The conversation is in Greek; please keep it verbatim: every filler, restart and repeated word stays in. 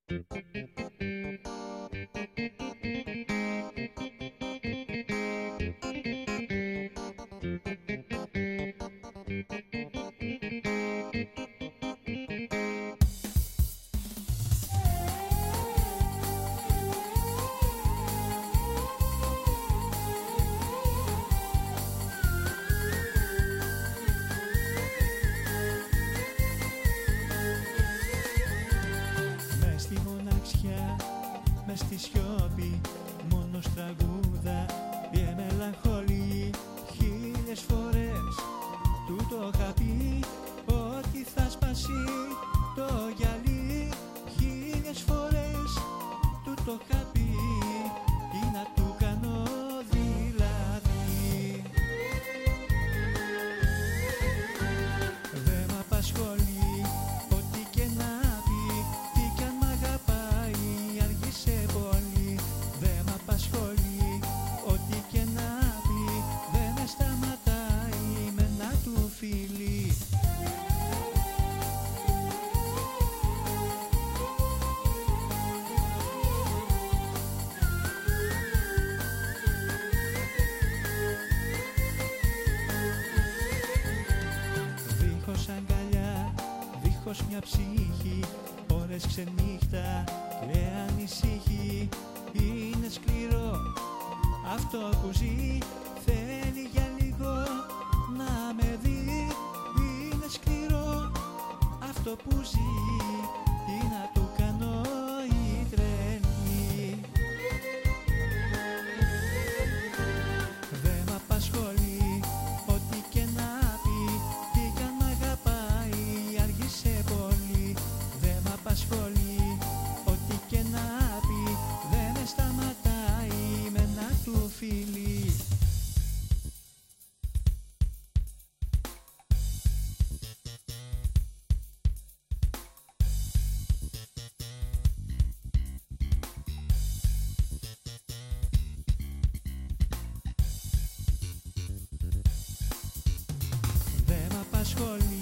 Μες στη σιώπη, μόνος τραγούδα και μελαγχολεί. Χίλιες φορές του το είχα πει ότι θα σπάσει το γυαλί. Χίλιες φορές του το είχα πει, τι να του κάνω δηλαδή. Δε μ' απασχολεί ό,τι και να πει, τι κι αν μ' αγαπάει αργήσε πολύ. Δε μ' απασχολεί ό,τι και να πει, δεν με σταματάει με ένα του φιλί. Δίχως αγκαλιά, δίχως μια ψυχή, ώρες ξενύχτα και ανησυχεί. Είναι σκληρό αυτό που ζει, θέλει για λίγο να με δει. Είναι σκληρό αυτό που ζει, τι να του κάνω η τρελή. Δε μ' απασχολεί ό,τι και να πει, τι κι αν μ' αγαπάει αργήσε πολύ. Δε μ' απασχολεί ό,τι και να πει, δεν με σταματάει με ένα του φιλί. Δε μ' απασχολεί